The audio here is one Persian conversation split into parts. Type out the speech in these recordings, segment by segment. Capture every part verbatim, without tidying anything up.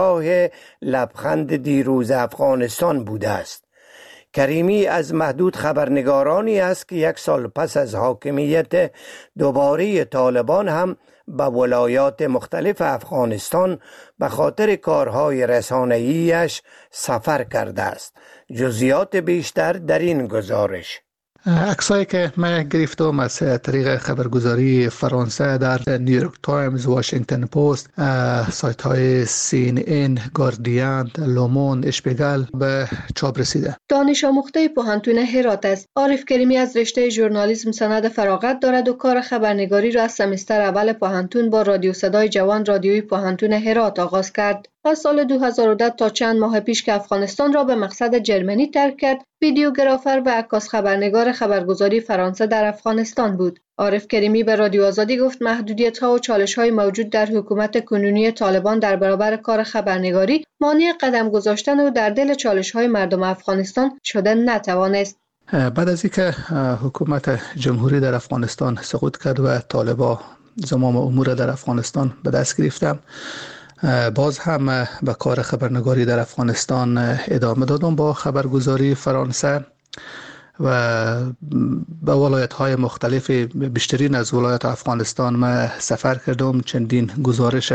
راه لبخند دیروز افغانستان بوده است. کریمی از محدود خبرنگارانی است که یک سال پس از حاکمیت دوباره طالبان هم به ولایات مختلف افغانستان به خاطر کارهای رسانه‌ایش سفر کرده است. جزئیات بیشتر در این گزارش. عکسایی که من گرفتم از طریق خبرگزاری فرانسه در نیویورک تایمز، واشنگتن پست، سایت های سی ان ان، گاردین، لوموند، اشپیگل به چاپ رسیده. دانش آموخته پوهنتون هرات است. عارف کریمی از رشته ژورنالیسم سند فراغت دارد و کار خبرنگاری را از سمستر اول پوهنتون با رادیو صدای جوان رادیوی پوهنتون هرات آغاز کرد. از سال دو هزار و ده تا چند ماه پیش که افغانستان را به مقصد جرمنی ترک کرد، ویدیوگرافر و عکاس خبرنگار خبرگزاری فرانسه در افغانستان بود. عارف کریمی به رادیو آزادی گفت محدودیت‌ها و چالش‌های موجود در حکومت کنونی طالبان در برابر کار خبرنگاری مانع قدم گذاشتن و در دل چالش‌های مردم افغانستان شدن نتوانست. بعد از اینکه حکومت جمهوری در افغانستان سقوط کرد و طالبان زمام امور در افغانستان به دست گرفتم، باز هم به کار خبرنگاری در افغانستان ادامه دادم با خبرگزاری فرانسه و به ولایت‌های مختلف، بیشترین از ولایت افغانستان ما سفر کردم. چندین گزارش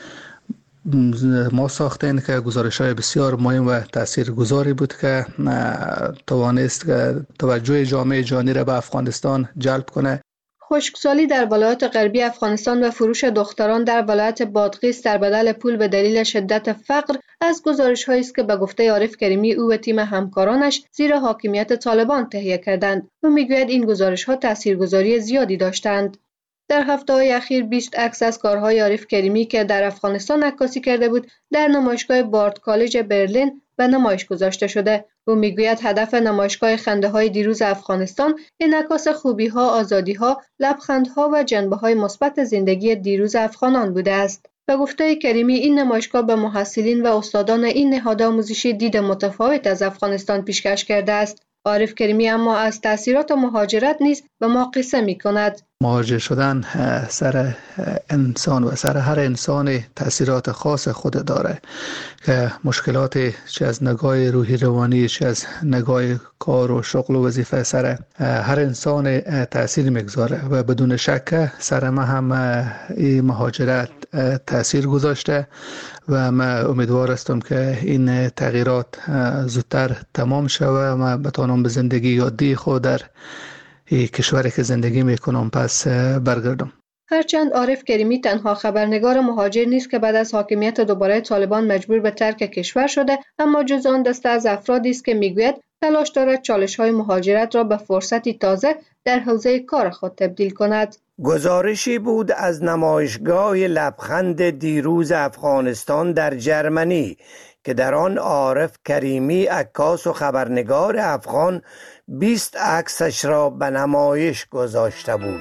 ما ساختیم که گزارش‌های بسیار مهم و تاثیرگذاری بود که توانست توجه جامعه جهانی را به افغانستان جلب کنه. خشکسالی در ولایات غربی افغانستان و فروش دختران در ولایت بادغیس در بدل پول به دلیل شدت فقر از گزارش‌هایی است که به گفته عارف کریمی او و تیم همکارانش زیر حاکمیت طالبان تهیه کردند. او میگوید این گزارش‌ها تاثیرگذاری زیادی داشتند. در هفته‌های اخیر بیست عکس از کارهای عارف کریمی که در افغانستان عکاسی کرده بود در نمایشگاه بارت کالج برلین به نمایش گذاشته شده. او میگوید هدف نمایشگاه خنده‌های دیروز افغانستان انعکاس خوبی‌ها، آزادی‌ها، لبخندها و جنبه‌های مثبت زندگی دیروز افغانان بوده است. به گفته کریمی این نمایشگاه به محصلین و استادان این نهاد آموزشی دید متفاوت از افغانستان پیشکش کرده است. عارف کریمی اما از تأثیرات مهاجرت نیز به ما قصه می‌کند. مهاجر شدن سر انسان و سر هر انسان تأثیرات خاص خود داره که مشکلات چه از نگاه روحی روانی، چه از نگاه کار و شغل و وظیفه سر هر انسان تأثیر میگذاره و بدون شک سر ما هم این مهاجرت تأثیر گذاشته و ما امیدوار هستم که این تغییرات زودتر تمام شود و ما بتوانم به زندگی عادی خود در این کشوری که زندگی میکنم پس برگردم. هرچند عارف کریمی تنها خبرنگار مهاجر نیست که بعد از حاکمیت دوباره طالبان مجبور به ترک کشور شده، اما جز آن دسته از افرادی است که میگوید تلاش دارد چالش‌های مهاجرت را به فرصتی تازه در حوزه کار خود تبدیل کند. گزارشی بود از نمایشگاه لبخند دیروز افغانستان در جرمنی که در آن عارف کریمی عکاس و خبرنگار افغان بیست عکسش را به نمایش گذاشته بود.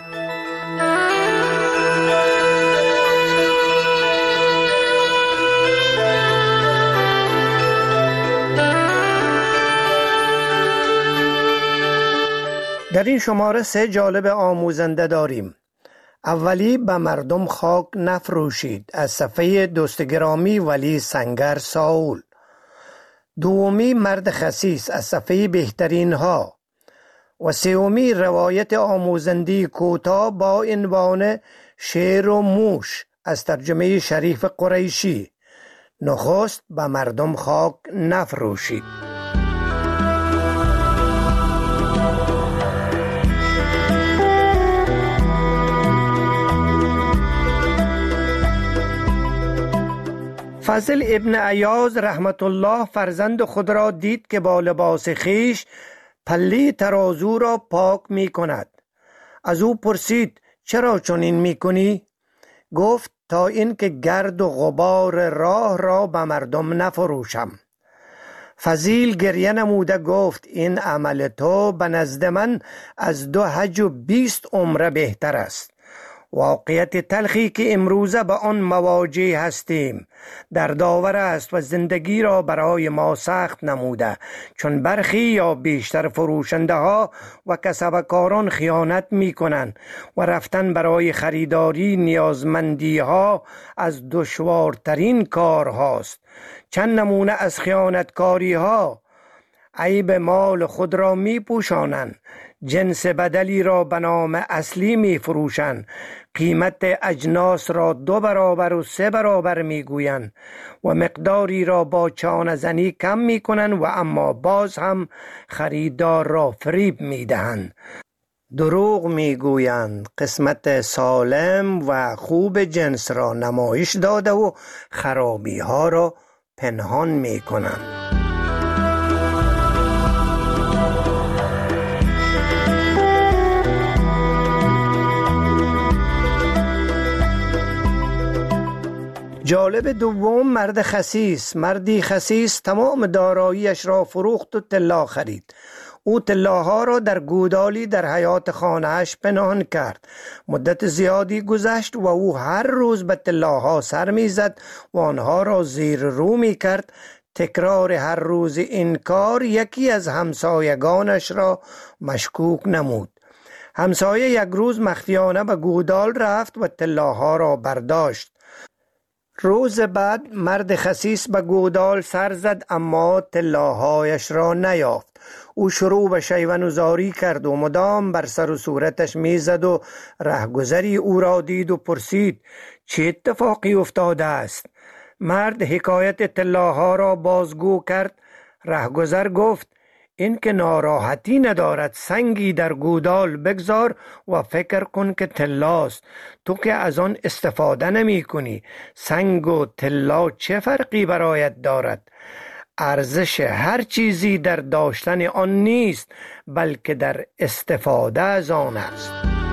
در این شماره سه جالب آموزنده داریم. اولی به مردم خاک نفروشید از صفحه دوست گرامی ولی سنگر ساول. دومی مرد خسیس از صفحه بهترین ها و سومی روایت آموزندی کوتاه با عنوان شیر و موش از ترجمه شریف قریشی. نخست به مردم خاک نفروشید. فضل ابن عیاض رحمت الله فرزند خود را دید که با لباس خیش پله ترازو را پاک می کند. از او پرسید چرا چنین می کنی؟ گفت تا اینکه گرد و غبار راه را به مردم نفروشم. فضیل گریه نموده گفت این عمل تو به نزد من از دو حج و بیست عمره بهتر است. واقعیت تلخی که امروزه به آن مواجه هستیم در داور است و زندگی را برای ما سخت نموده، چون برخی یا بیشتر فروشنده ها و کسبکاران خیانت می کنند و رفتن برای خریداری نیازمندی ها از دشوارترین کار هاست. چند نمونه از خیانتکاری ها: عیب مال خود را می پوشانند، جنس بدلی را به نام اصلی می فروشند، قیمت اجناس را دو برابر و سه برابر می گویند و مقداری را با چانه زنی کم می کنند و اما باز هم خریدار را فریب می دهند. دروغ می گویند، قسمت سالم و خوب جنس را نمایش داده و خرابی ها را پنهان می کنند. جالب دوم مرد خسیس. مردی خسیس تمام داراییش را فروخت و طلا خرید. او طلاها را در گودالی در حیاط خانه‌اش پنهان کرد. مدت زیادی گذشت و او هر روز به طلاها سر می‌زد و آنها را زیر رو می‌کرد. تکرار هر روز این کار یکی از همسایگانش را مشکوک نمود. همسایه یک روز مخفیانه به گودال رفت و طلاها را برداشت. روز بعد مرد خسیس به گودال سر زد اما طلاهایش را نیافت. او شروع به شیون‌زاری کرد و مدام بر سر و صورتش میزد و رهگذری او را دید و پرسید چه اتفاقی افتاده است. مرد حکایت طلاها را بازگو کرد. رهگذر گفت این که ناراحتی ندارد، سنگی در گودال بگذار و فکر کن که طلاست. تو که از آن استفاده نمی کنی، سنگ و طلا چه فرقی برایت دارد؟ ارزش هر چیزی در داشتن آن نیست بلکه در استفاده از آن است.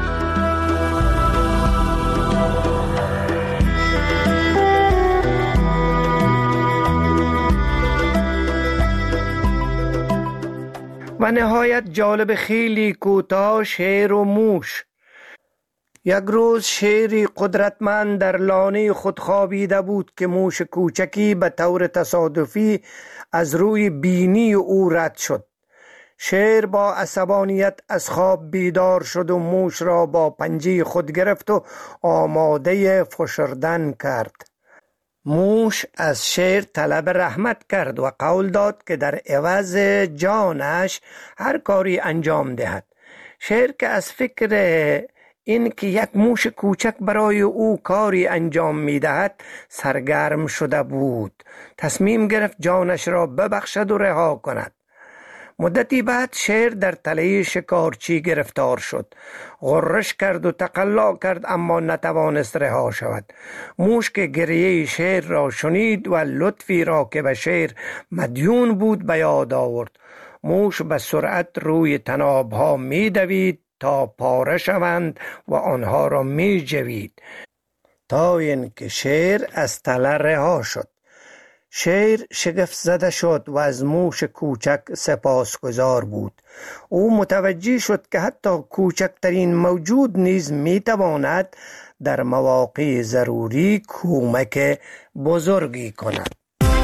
و نهایت جالب خیلی کوتاه، شیر و موش. یک روز شیری قدرتمند در لانه خود خوابیده بود که موش کوچکی به طور تصادفی از روی بینی او رد شد. شیر با عصبانیت از خواب بیدار شد و موش را با پنجه خود گرفت و آماده فشردن کرد. موش از شیر طلب رحمت کرد و قول داد که در عوض جانش هر کاری انجام دهد. شیر که از فکر این که یک موش کوچک برای او کاری انجام می دهد سرگرم شده بود، تصمیم گرفت جانش را ببخشد و رها کند. مدتی بعد شیر در تله شکارچی گرفتار شد. غرش کرد و تقلا کرد اما نتوانست رها شود. موش که گریه شیر را شنید و لطفی را که به شیر مدیون بود به یاد آورد. موش به سرعت روی طنابها می دوید تا پاره شوند و آنها را می جوید تا اینکه شیر از تله رها شد. شیر شگفت زده شد و از موش کوچک سپاسگزار بود. او متوجه شد که حتی کوچکترین موجود نیز میتواند در مواقع ضروری کمک بزرگی کند.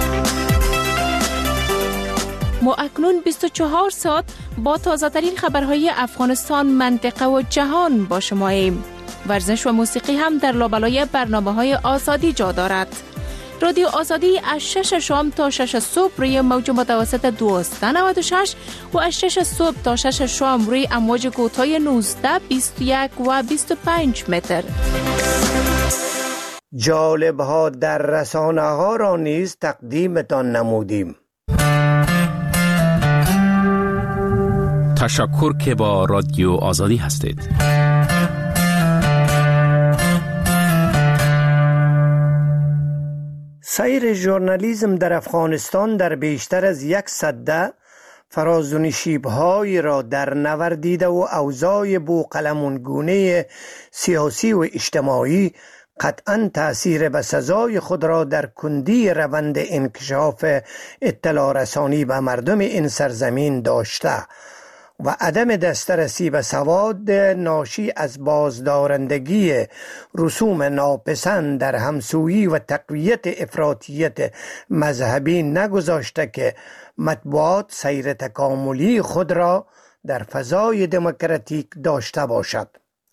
ما اکنون بیست و چهار ساعت با تازه ترین خبرهای افغانستان، منطقه و جهان با شماییم. ورزش و موسیقی هم در لابلای برنامه های آزادی جا دارد. رادیو آزادی از شش شام تا شش صبح روی موج متوسط دویست و نود و شش و از شش صبح تا شش شام روی امواج کوتاه نوزده، بیست و یک و بیست و پنج متر. جالب ها در رسانه ها را نیز تقدیمتان نمودیم. تشکر که با رادیو آزادی هستید. سیر ژورنالیسم در افغانستان در بیشتر از یک سده فراز و نشیب‌هایی را در نوردیده و اوضاع بوقلمونگونه سیاسی و اجتماعی قطعاً تأثیر بسزای خود را در کندی روند انکشاف اطلاع رسانی به مردم این سرزمین داشته و عدم دسترسی به سواد ناشی از بازدارندگی رسوم ناپسند در همسویی و تقویت افراطیت مذهبی نگذاشته که مطبوعات سیر تکاملی خود را در فضای دموکراتیک داشته باشد.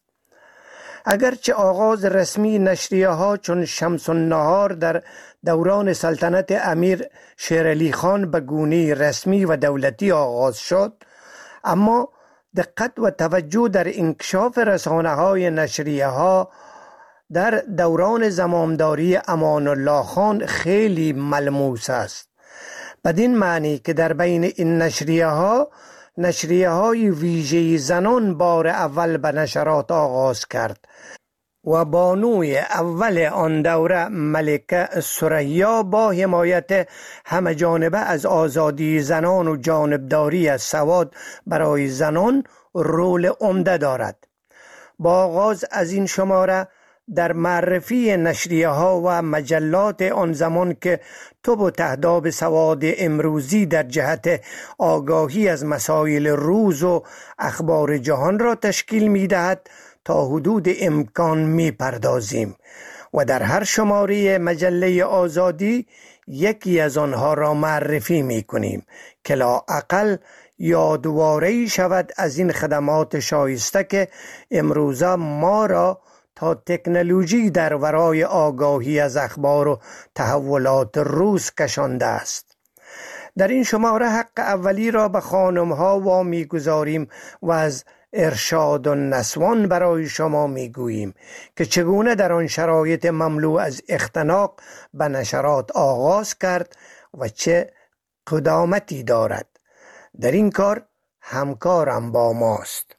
اگرچه آغاز رسمی نشریه ها چون شمس النهار در دوران سلطنت امیر شیرعلی خان به گونه رسمی و دولتی آغاز شد، اما دقت و توجه در انکشاف رسانه های نشریه ها در دوران زمامداری امان الله خان خیلی ملموس است، بدین معنی که در بین این نشریه ها نشریه های ویژه زنان بار اول به نشرات آغاز کرد و بانوی اول آن دوره ملکه ثریا با حمایت همه جانبه از آزادی زنان و جانبداری از سواد برای زنان رول عمده دارد. با آغاز از این شماره در معرفی نشریه ها و مجلات آن زمان که تب و تهداب سواد امروزی در جهت آگاهی از مسائل روز و اخبار جهان را تشکیل می دهد تا حدود امکان می پردازیم و در هر شماره مجله آزادی یکی از آنها را معرفی می کنیم که لااقل یادواره‌ای شود از این خدمات شایسته که امروزه ما را تا تکنولوژی در ورای آگاهی از اخبار و تحولات روز کشانده است. در این شماره حق اولی را به خانم‌ها وامی گذاریم و از ارشاد النسوان برای شما میگوییم که چگونه در آن شرایط مملو از اختناق به نشرات آغاز کرد و چه قدامتی دارد. در این کار همکارم با ماست.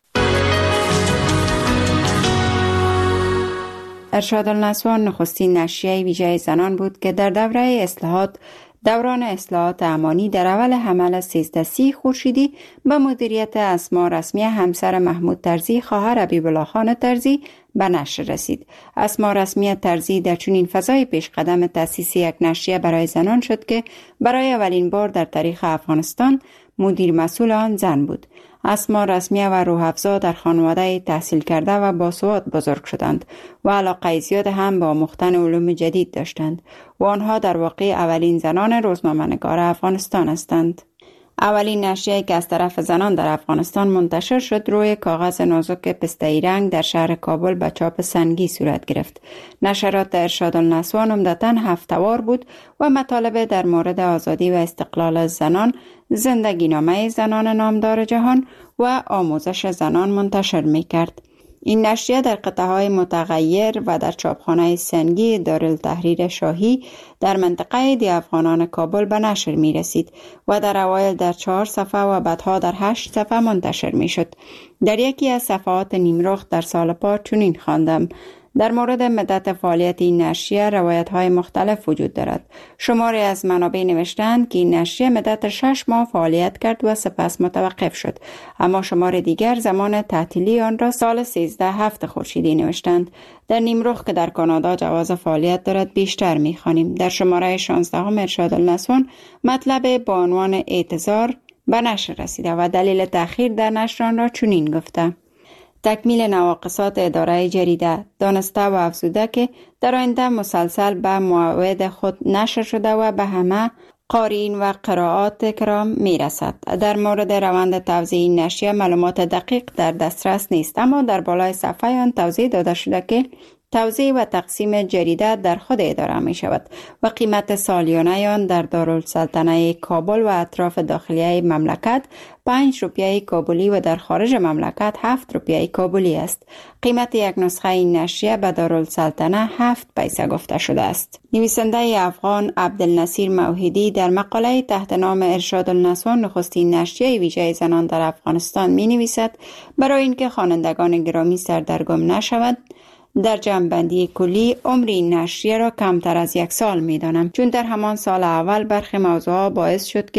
ارشاد النسوان نخستین نشریه ویژه زنان بود که در دوره اصلاحات دوران اصلاحات امانی در اول حمل سیزده سی خورشیدی به مدیریت اسما رسمی همسر محمود طرزی خواهر حبیب‌الله خان طرزی به نشر رسید. اسما رسمی طرزی در چنین فضای پیش قدم تأسیس یک نشریه برای زنان شد که برای اولین بار در تاریخ افغانستان مدیر مسئول آن زن بود. اسما رسمیه و روح افزا در خانواده تحصیل کرده و باسواد بزرگ شدند و علاقه زیاد هم با آموختن علوم جدید داشتند و آنها در واقع اولین زنان روزنامه‌نگار افغانستان هستند. اولین نشریه که از طرف زنان در افغانستان منتشر شد روی کاغذ نازک پسته‌ای رنگ در شهر کابل به چاپ سنگی صورت گرفت. نشرات ارشاد النسوان عمدتاً هفته‌وار بود و مطالب در مورد آزادی و استقلال زنان، زندگی نامه زنان نامدار جهان و آموزش زنان منتشر می کرد. این نشریه در قطعه‌های متغیر و در چاپخانه سنگی دارالتحریر شاهی در منطقه دی افغانان کابل به نشر می رسید و در اوایل در چهار صفحه و بعدها در هشت صفحه منتشر می شد. در یکی از صفحات نیمرخ در سال پار چنین خواندم: در مورد مدت فعالیت این نشریه روایت‌های مختلف وجود دارد. شماری از منابع نوشتند که این نشریه مدت شش ماه فعالیت کرد و سپس متوقف شد، اما شمار دیگر زمان تعطیلی آن را سال سیزده هفت خورشیدی نوشتند. در نیمرخ که در کانادا جواز فعالیت دارد بیشتر می‌خوانیم. در شماره شانزده هم ارشاد النسوان مطلب با عنوان اعتذار به نشر رسیده و دلیل تأخیر در نشر آن را چنین گفته: تکمیل نواقصات اداره جریده، دانسته و افزوده که در آینده مسلسل به موعد خود نشر شده و به همه قارئین و قرائات کرام می رسد. در مورد روند توزیع این نشریه معلومات دقیق در دسترس نیست، اما در بالای صفحه آن توضیح داده شده که توزیع و تقسیم جریده در خود اداره می شود و قیمت سالیانه آن در دارالسلطنه کابل و اطراف داخلیه مملکت پنج روپیه کابلی و در خارج مملکت هفت روپیه کابلی است. قیمت یک نسخه این نشریه به دارالسلطنه هفت پیسه گفته شده است. نویسنده افغان عبدالنصیر موحدی در مقاله تحت نام ارشاد النسوان نخستین نشریه ویژه زنان در افغانستان می نویسد: برای اینکه خوانندگان گرامی سردرگم نشود، در جمع‌بندی کلی عمر این نشریه را کمتر از یک سال می دانم، چون در همان سال اول برخی موضوعات باعث شد که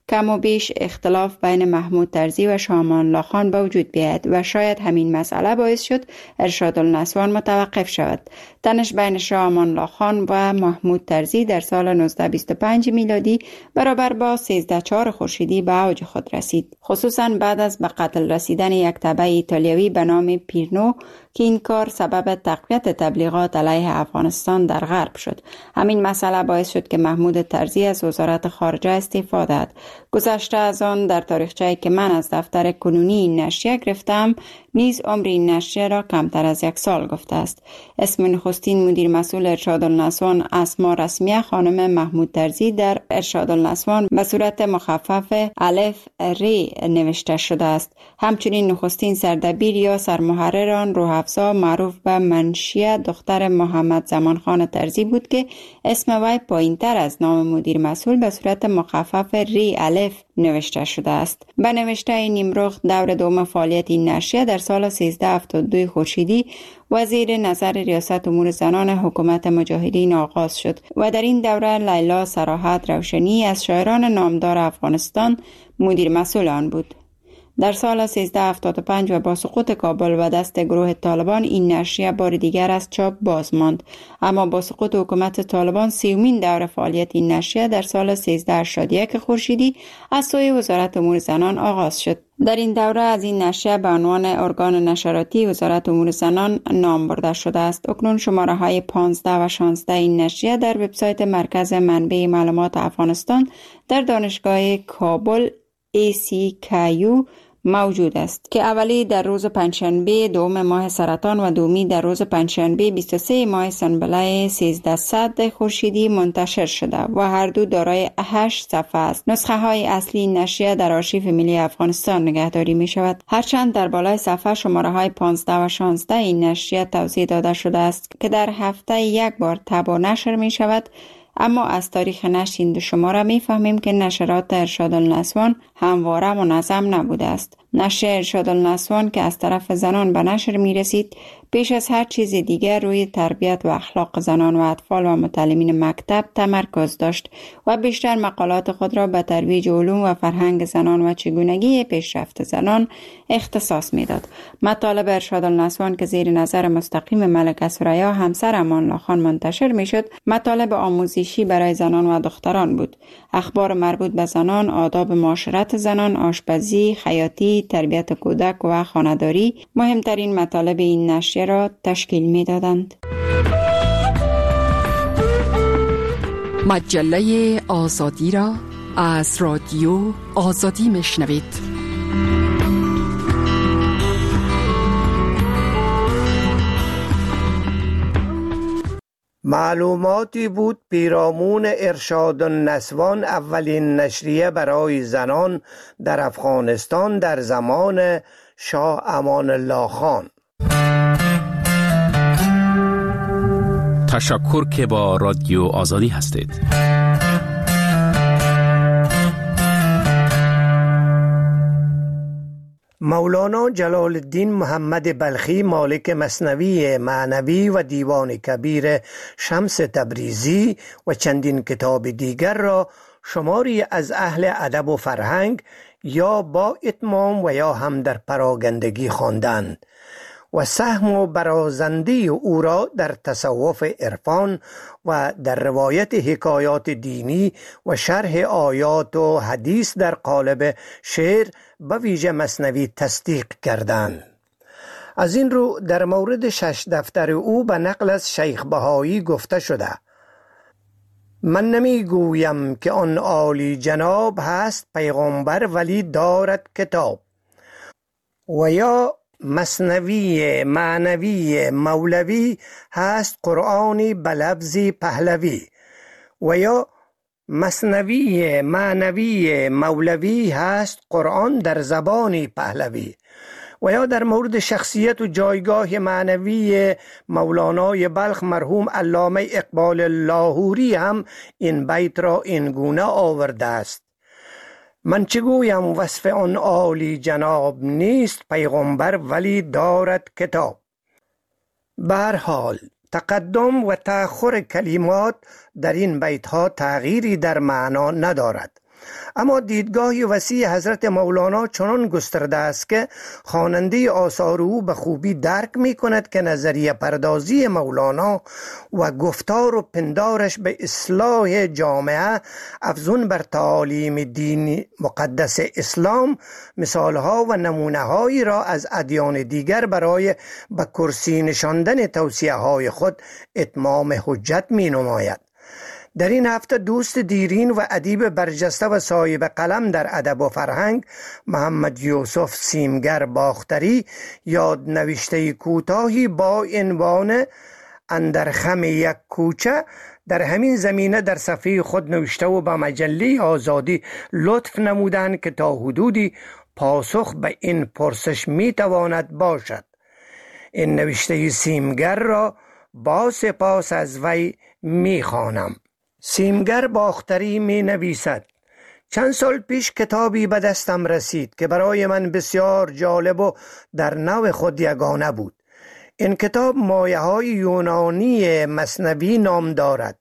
کم و بیش اختلاف بین محمود طرزی و شاه امان الله خان به وجود بیاید و شاید همین مسئله باعث شد ارشاد النسوان متوقف شود. تنش بین شاه امان الله خان و محمود طرزی در سال نوزده بیست و پنج میلادی برابر با سیزده چهار خورشیدی به اوج خود رسید، خصوصا بعد از به قتل رسیدن یک تبع ایتالیایی به نام پیرنو که این کار سبب تقویت تبلیغات علیه افغانستان در غرب شد. همین مسئله باعث شد که محمود طرزی از وزارت خارجه استعفا دهد. گذشته از آن در تاریخچه‌ای که من از دفتر کنونی این نشریه گرفتم نیز عمر این نشریه را کمتر از یک سال گفته است. اسم نخستین مدیر مسئول ارشاد النسوان اسما رسمیه خانم محمود طرزی در ارشاد النسوان به صورت مخفف الف ری نوشته شده است. همچنین نخستین سردبیر یا سرمحرر آن روح افزا معروف به منشیه دختر محمد زمان خان طرزی بود که اسم وی پایین‌تر از نام مدیر مسئول به صورت مخفف ری الف نوشته شده است. به نوشته نیمرخ دور دوم فعالیت این نشریه در سال سیزده هفتاد و دو خورشیدی وزیر نظر ریاست امور زنان حکومت مجاهدین آغاز شد و در این دوره لیلا صراحت روشنی از شاعران نامدار افغانستان مدیر مسئول آن بود. در سال سیزده هفتاد و پنج و با سقوط کابل و دست گروه طالبان این نشریه بار دیگر از چاپ باز ماند، اما با سقوط حکومت طالبان سیومین دور فعالیت این نشریه در سال سیزده هشتاد و یک خورشیدی از سوی وزارت امور زنان آغاز شد. در این دوره از این نشریه به عنوان ارگان نشراتی وزارت امور زنان نام برده شده است. اکنون شماره های پانزده و شانزده این نشریه در وبسایت مرکز منبع معلومات افغانستان در دانشگاه کابل ای سی کیو موجود است که اولی در روز پنجشنبه دوم ماه سرطان و دومی در روز پنجشنبه بیست و سه ماه سنبله سیزده صد خورشیدی منتشر شده و هر دو دارای هشت صفحه است. نسخه های اصلی نشریه در آرشیو ملی افغانستان نگهداری می شود. هرچند در بالای صفحه شماره های پانزده و شانزده این نشریه توضیح داده شده است که در هفته یک بار طبع و نشر می شود، اما از تاریخ نشر این دو شماره می فهمیم که نشرات ارشاد النسوان همواره منظم نبوده است. نشر ارشاد النسوان که از طرف زنان به نشر می رسید پیش از هر چیز دیگر روی تربیت و اخلاق زنان و اطفال و متعلمین مکتب تمرکز داشت و بیشتر مقالات خود را به ترویج علوم و فرهنگ زنان و چگونگی پیشرفت زنان اختصاص میداد. مطالب ارشاد النسوان که زیر نظر مستقیم ملکه ثریا همسر امان الله خان منتشر میشد، مطالب آموزشی برای زنان و دختران بود. اخبار مربوط به زنان، آداب معاشرت زنان، آشپزی، خیاطی، تربیت کودک و خانه‌داری مهمترین مطالب این نشریه را تشکیل می‌دادند. مجله آزادی را از رادیو آزادی میشنوید. معلوماتی بود پیرامون ارشاد النسوان اولین نشریه برای زنان در افغانستان در زمان شاه امان الله خان. تشکر که با رادیو آزادی هستید. مولانا جلال الدین محمد بلخی مالک مثنوی معنوی و دیوان کبیر شمس تبریزی و چندین کتاب دیگر را شماری از اهل ادب و فرهنگ یا با اتمام و یا هم در پراگندگی خواندند و سهم و برازنده او را در تصوف عرفان و در روایت حکایات دینی و شرح آیات و حدیث در قالب شعر به ویژه مثنوی تصدیق کردند. از این رو در مورد شش دفتر او به نقل از شیخ بهایی گفته شده: من نمی گویم که آن عالی جناب هست پیغمبر ولی دارد کتاب، و یا مثنوی معنوی مولوی هست قرآنی بلفظی پهلوی، و یا مثنوی معنوی مولوی هست قرآن در زبانی پهلوی. و یا در مورد شخصیت و جایگاه معنوی مولانای بلخ مرحوم علامه اقبال لاهوری هم این بیت را این گونه آورده است: من چه گویم وصف آن عالی جناب نیست پیغمبر ولی دارد کتاب. به هر حال تقدم و تأخر کلمات در این بیت ها تغییری در معنا ندارد. اما دیدگاه وسیع حضرت مولانا چنان گسترده است که خواننده آثار او به خوبی درک می کند که نظریه پردازی مولانا و گفتار و پندارش به اصلاح جامعه افزون بر تعالیم دین مقدس اسلام مثالها و نمونه‌هایی را از ادیان دیگر برای به کرسی نشاندن توصیه های خود اتمام حجت می نماید. در این هفته دوست دیرین و ادیب برجسته و صاحب قلم در ادب و فرهنگ محمد یوسف سیمگر باختری یاد نوشته کوتاهی با عنوان اندر خم یک کوچه در همین زمینه در صفحه خود نوشته و به مجله آزادی لطف نمودند که تا حدودی پاسخ به این پرسش می تواند باشد. این نوشته سیمگر را با سپاس از وی می خوانم. سیمگر باختری می نویسد: چند سال پیش کتابی به دستم رسید که برای من بسیار جالب و در نوع خود یگانه بود. این کتاب مایه های یونانی مثنوی نام دارد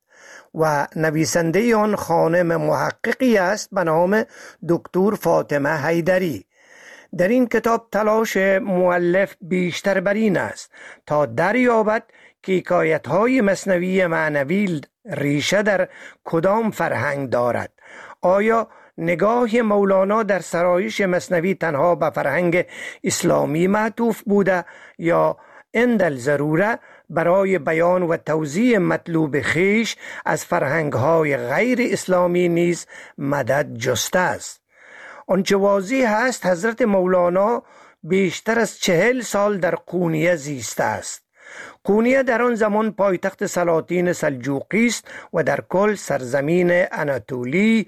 و نویسنده آن خانم محققی است به نام دکتر فاطمه حیدری. در این کتاب تلاش مؤلف بیشتر بر این است تا دریابد که حکایت‌های مثنوی معنوی ریشه در کدام فرهنگ دارد. آیا نگاه مولانا در سرایش مثنوی تنها به فرهنگ اسلامی معطوف بوده یا اندل ضروره برای بیان و توضیح مطلوب خیش از فرهنگ‌های غیر اسلامی نیز مدد جسته است؟ آنچه واضح است حضرت مولانا بیشتر از چهل سال در قونیه زیسته است. قونیه در آن زمان پایتخت سلاطین سلجوقی است و در کل سرزمین اناتولی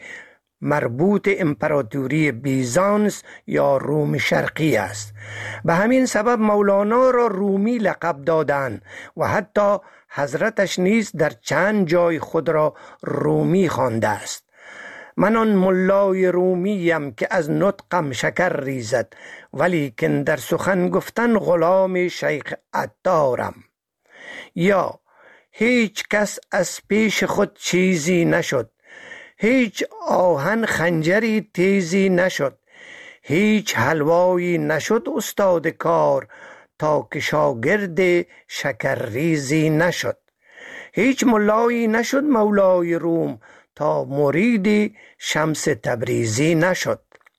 مربوط امپراتوری بیزانس یا روم شرقی است. به همین سبب مولانا را رومی لقب دادند و حتی حضرتش نیز در چند جای خود را رومی خوانده است. من آن ملای رومیم که از نطقم شکر ریزد، ولیکن در سخن گفتن غلام شیخ عطارم. یا هیچ کس از پیش خود چیزی نشد، هیچ آهن خنجری تیزی نشد، هیچ حلوایی نشد استاد کار تا که شاگرد شکرریزی نشد، هیچ ملایی نشد مولای روم تا مرید شمس تبریزی نشد.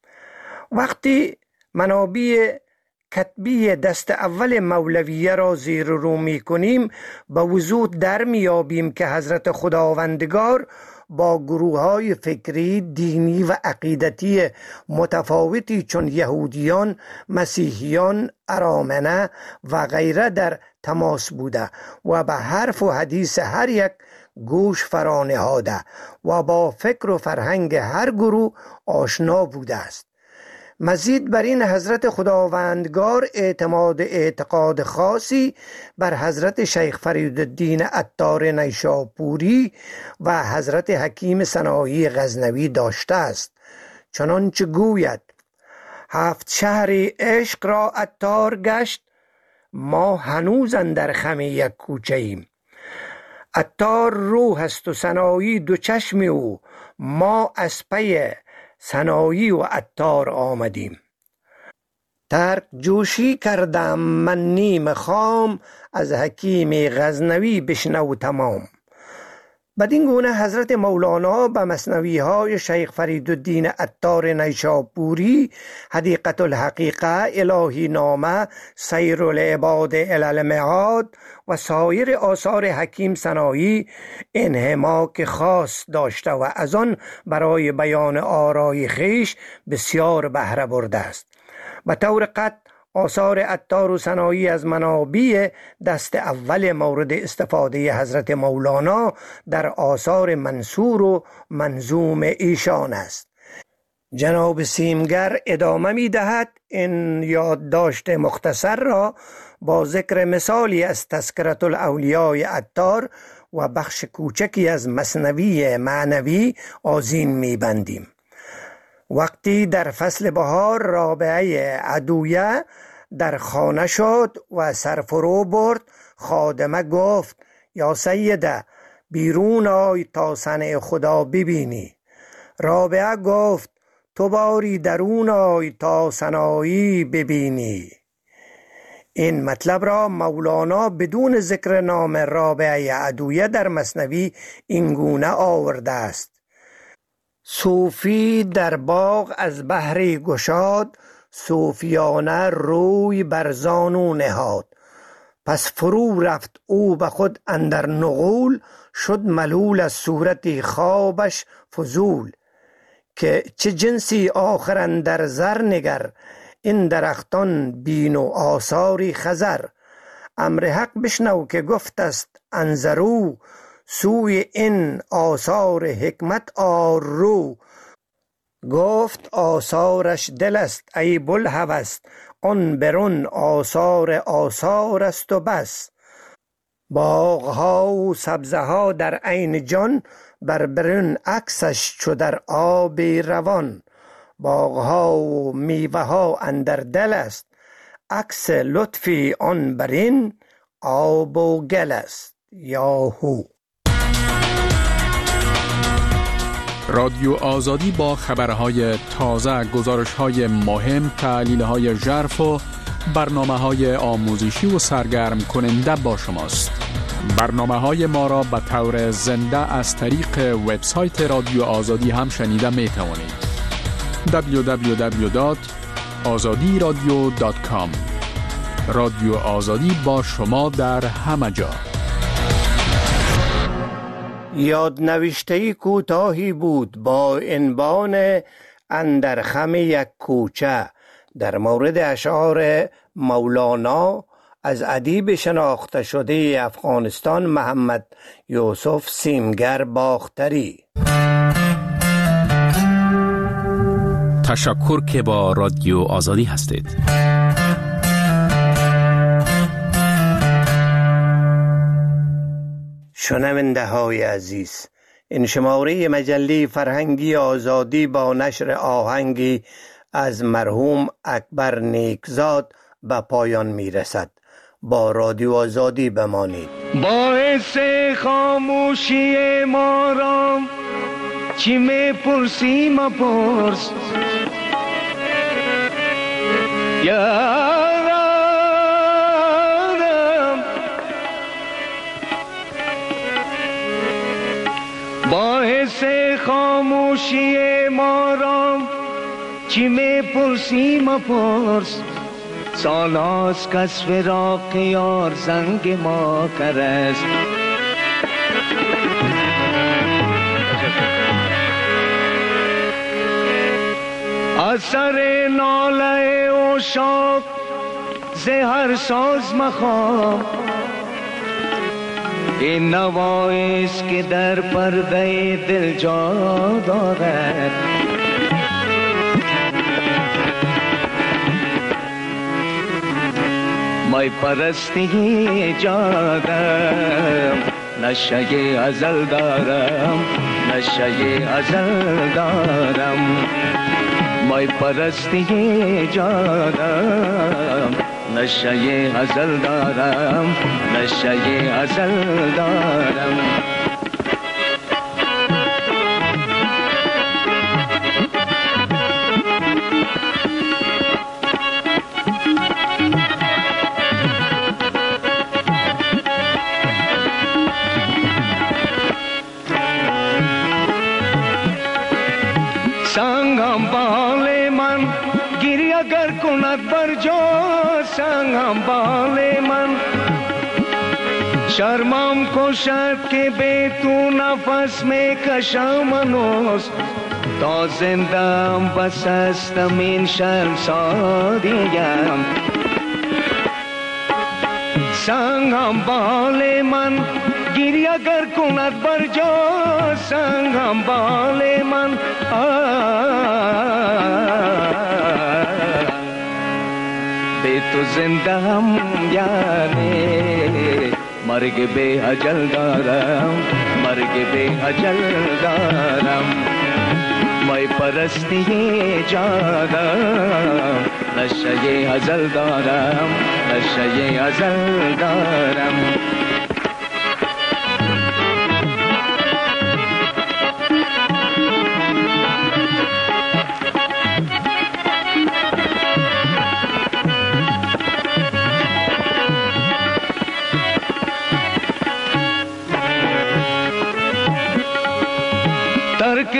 وقتی منابع کتبی دست اول مولویه را زیر رو می کنیم به وضوح در می یابیم که حضرت خداوندگار با گروه های فکری، دینی و عقیدتی متفاوتی چون یهودیان، مسیحیان، ارامنه و غیره در تماس بوده و به حرف و حدیث هر یک گوش فرانهاده و با فکر و فرهنگ هر گروه آشنا بوده است. مزید بر این حضرت خداوندگار اعتماد اعتقاد خاصی بر حضرت شیخ فریدالدین عطار نیشاپوری و حضرت حکیم سنایی غزنوی داشته است، چنانچه گوید: هفت شهر عشق را عطار گشت، ما هنوز اندر خم یک کوچه ایم. عطار روح است و سنایی دو چشم او، ما از پی سنایی و عطار آمدیم. ترک جوشی کردم من نیم خام، از حکیم غزنوی بشنو تمام. بدین گونه حضرت مولانا به مثنوی های شیخ فریدالدین عطار نیشاپوری، حدیقة الحقیقه، الهی نامه، سیر العباد الی المعاد و سایر آثار حکیم سنایی انحماک خاص داشته و از آن برای بیان آرای خیش بسیار بهره برده است. به طور قطع آثار عطار و سنایی از منابع دست اول مورد استفاده حضرت مولانا در آثار منثور و منظوم ایشان است. جناب سیمگر ادامه می دهد این یادداشت مختصر را با ذکر مثالی از تذکرة الاولیاء عطار و بخش کوچکی از مثنوی معنوی آذین می بندیم. وقتی در فصل بهار رابعه عدویه در خانه شد و سرفرو برد، خادمه گفت: یا سیده، بیرون آی تا صنع خدا ببینی. رابعه گفت تو باری درون آی تا سنایی ببینی. این مطلب را مولانا بدون ذکر نام رابعه عدویه در مثنوی اینگونه آورده است: صوفی در باغ از بحری گشاد، صوفیانه روی بر زانو نهاد. پس فرو رفت او به خود اندر نغول، شد ملول از صورت خوابش فضول. که چه جنسی آخر اندر زر نگر، این درختان بین و آثاری خزر. امر حق بشنو که گفت است انظرو، سوی این آثار حکمت آر رو. گفت آثارش دل است ای بوالهوس، آن برون آثار آثار است و بس. باغها و سبزه ها در عین جان، بر برون عکسش چو در آب روان. باغها و میوه ها اندر دل است، عکس لطفی آن برین آب و گل است. یاهو. رادیو آزادی با خبرهای تازه، گزارش‌های مهم، تحلیل‌های ژرف و برنامه‌های آموزشی و سرگرم کننده با شماست. برنامه‌های ما را به طور زنده از طریق وبسایت رادیو آزادی هم شنیده می‌توانید. دبلیو دبلیو دبلیو دات آزادی رادیو دات کام. رادیو آزادی با شما در همه جا. یادنوشته کوتاهی بود با عنوان اندر خم یک کوچه در مورد اشعار مولانا از ادیب شناخته شده افغانستان محمد یوسف سیمگر باختری. تشکر که با رادیو آزادی هستید. شنونده های عزیز، این شماره مجله فرهنگی آزادی با نشر آهنگی از مرحوم اکبر نیکزاد به پایان می رسد. با رادیو آزادی بمانید. باعث خاموشی ما را چی می پرسی مپرس، یارم باعث خاموشی ما را چی می پرسی مپرس. سالاست کس فراق یار زنگ ما کرست. اثر ناله و شاق زهر ساز مخوام، این نوایست که در پرده دل جا دارد. مای پرستی جادم، نشه ازل دارم، نشه ازل دارم. مای پرستی جادم، نشه ازل دارم، نشه ازل دارم. سنگم بال من گیری اگر کند بر جا، سنگم بال من شرمم کشد که به تو نفس می کشم منوز. تا زندم بس استم این شرم سادیم. سنگم بال من گیری اگر کند بر جا، سنگم بال من به تو زنده هم یعنی مرگ به اجل دارم، مرگ به اجل دارم. مای پرستی جادم، نشه ازل دارم، نشه ازل دارم.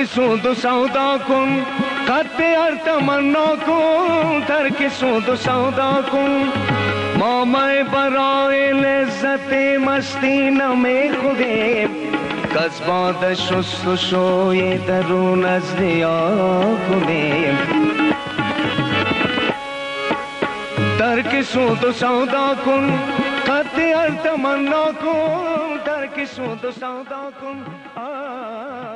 ترک سود و سودا کن، قد هر تمنا کن، ترک سود و سودا کن. ما میں برای لذت مستی نمی خودیم، کز باد شست و شوی درون از ریا کنیم. ترک سود و سودا کن، قد هر تمنا کن، ترک سود و سودا کن.